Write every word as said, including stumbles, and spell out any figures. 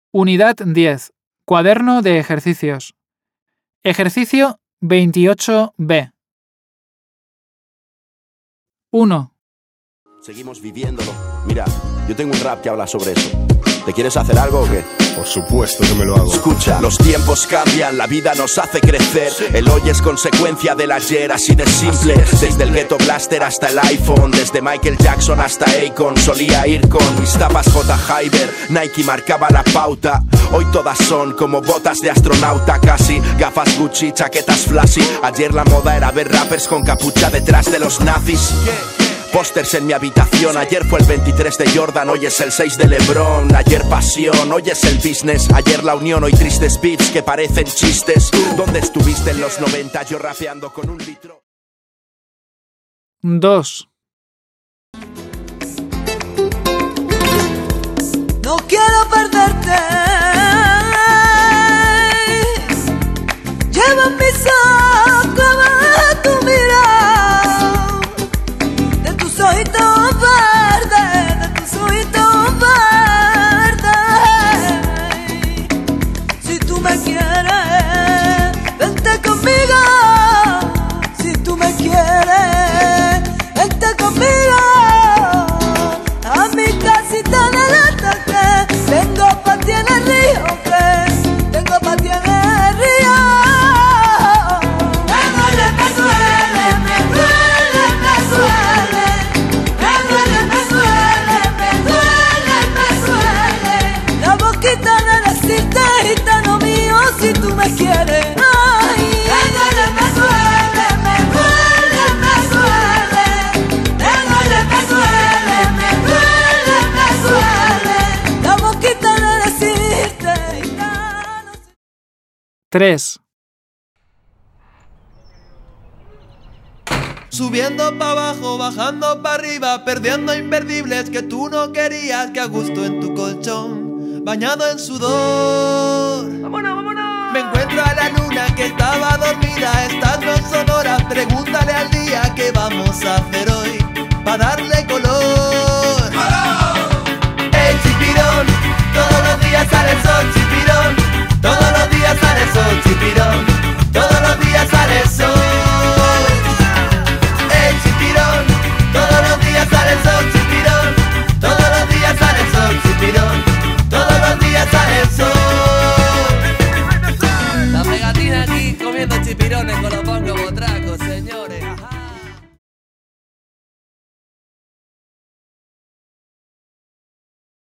Unidad diez. Cuaderno de ejercicios. Ejercicio veintiocho B. uno. Seguimos viviéndolo. Mira, yo tengo un rap que habla sobre eso. ¿Te quieres hacer algo o qué? Por supuesto que me lo hago. Escucha, los tiempos cambian, la vida nos hace crecer. El hoy es consecuencia del ayer, así de simple. Desde el Ghetto Blaster hasta el iPhone, desde Michael Jackson hasta Akon. Solía ir con mis tapas J. Hyber, Nike marcaba la pauta. Hoy todas son como botas de astronauta casi. Gafas Gucci, chaquetas flashy. Ayer la moda era ver rappers con capucha detrás de los nazis. Pósters en mi habitación, ayer fue el veintitrés de Jordan, hoy es el seis de LeBron. Ayer pasión, hoy es el business, ayer la unión, hoy tristes beats que parecen chistes. ¿Dónde estuviste en los noventa, yo rapeando con un litro? dos. No quiero perderte. Llevo en mis ojos tu mirada, de tus ojitos verdes, de tus ojitos verdes. Si tú me quieres, vente conmigo. Si tú me quieres, vente conmigo a mi casita en el ataque. Tengo pa' ti en el río, que tengo pa' ti en el río. Me duele, me duele, me duele, me duele. Me duele, me duele, me duele, me duele. La boquita de decirte, gitano mío, si tú me quieres. Ay, me duele, me duele, me duele, me duele. Me duele, me duele, me duele, me duele. La boquita de decirte, gitano. tres. Subiendo pa' abajo, bajando pa' arriba, perdiendo imperdibles que tú no querías, que a gusto en tu colchón, bañado en sudor. ¡Vámonos, vámonos! Me encuentro a la luna que estaba dormida, estas no son horas, pregúntale al día qué vamos a hacer hoy, pa' darle color.